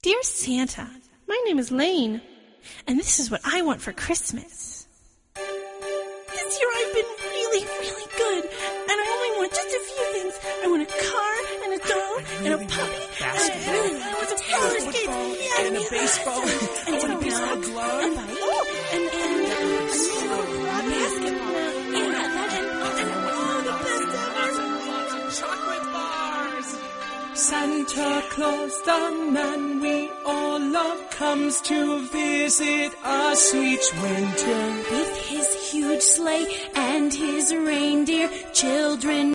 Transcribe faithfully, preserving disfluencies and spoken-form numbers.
Dear Santa, my name is Lane, and this is what I want for Christmas. This year I've been really, really good, and I only want just a few things. I want a car, and a doll, and a puppy, and a, and I want some roller skates, yeah, and a yeah, baseball, and and a baseball and glove, and oh, and and and a basketball, yeah, that and oh, the best ever. chocolate bars. Santa Claus, the man we all love, comes to visit us each winter. With his huge sleigh and his reindeer, children